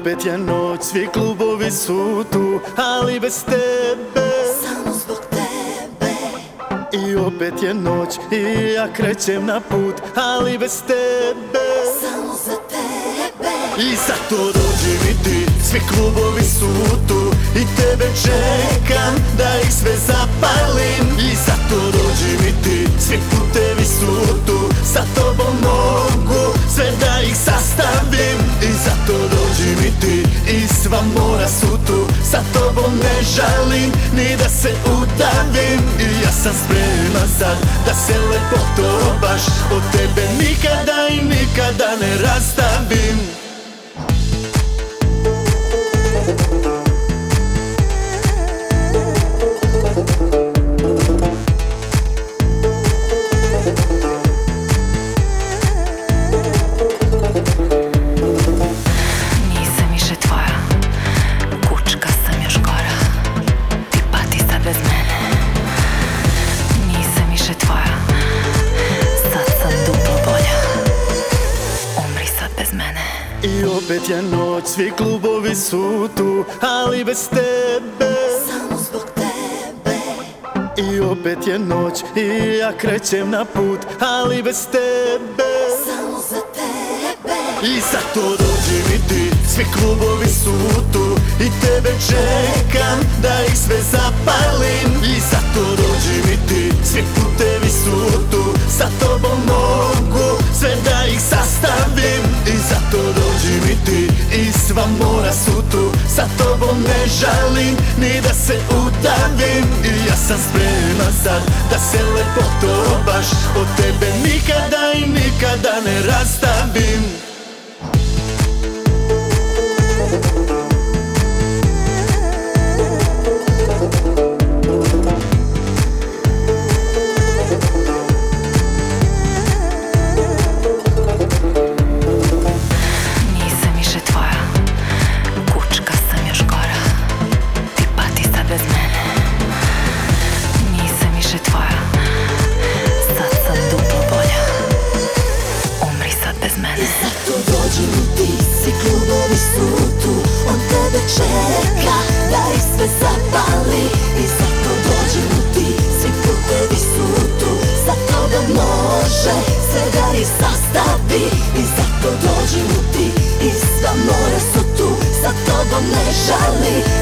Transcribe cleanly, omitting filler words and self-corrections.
opet je noć, svi klubovi su tu, ali bez tebe, samo zbog tebe. I opet je noć i ja krećem na put, ali bez tebe, samo za tebe. I zato dođi mi ti, svi klubovi su tu, i tebe čekam da ih sve zapalim. I zato dođi mi ti, svi putevi su tu, sa tobom mogu sve da ih sastavim. I zato dođi mi ti, i sva mora su tu, sa tobom ne žalim ni da se udavim. I ja sam spreman sad da se lepoto baš od tebe nikada i nikada ne rastavim. I opet je noć, svi klubovi su tu, ali bez tebe, samo zbog tebe. I opet je noć i ja krećem na put, ali bez tebe, samo za tebe. I zato dođi mi ti, svi klubovi su tu, i tebe čekam da ih sve zapalim. I zato dođi mi ti, svi putevi su tu, sa tobom mogu sve da ih sastavim. I zato dođi mi ti, i sva mora su tu, sa tobom ne žalim ni da se udavim. I ja sam spreman sad da se lepoto baš od tebe nikada i nikada ne rastavim. Klubovi su tu, on tebe čeka da ih sve zapali. I zato dođi mu ti, svi putevi su tu, sa tobom može sve da ih sastavi. I zato dođi mu ti, i sva mora su tu, sa tobom ne žali